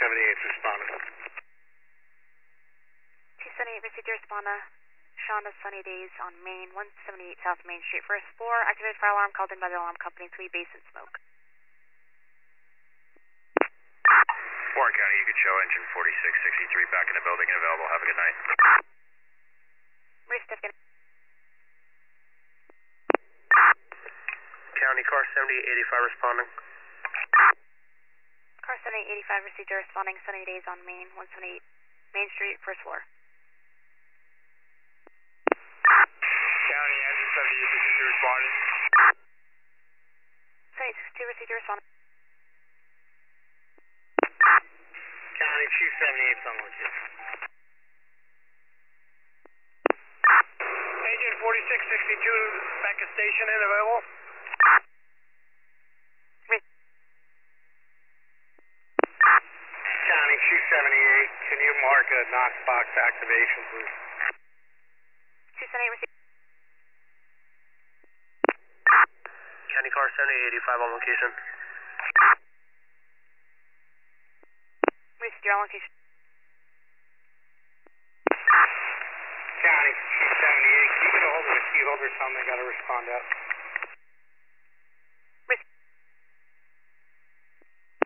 278 responding. 278 received your responder. Shonda Sunny Days on Main, 178 South Main Street. First floor, activated fire alarm called in by the alarm company, 3 basin smoke. Warren County, you can show engine 4663 back in the building and available. Have a good night. Certificate. County car 7885 responding. Car 7885 received your responding. Sunny Days on Main, 178 Main Street, first floor. County, engine 7862 responding. 7862 received your responding. County 278 on location. Engine 4662 back at station and available. County 278, can you mark a Knox box activation, please? 278 received. County car 7885 on location. Received your on location. County 278, can you get a hold of the key holder? Tell them they got to respond out.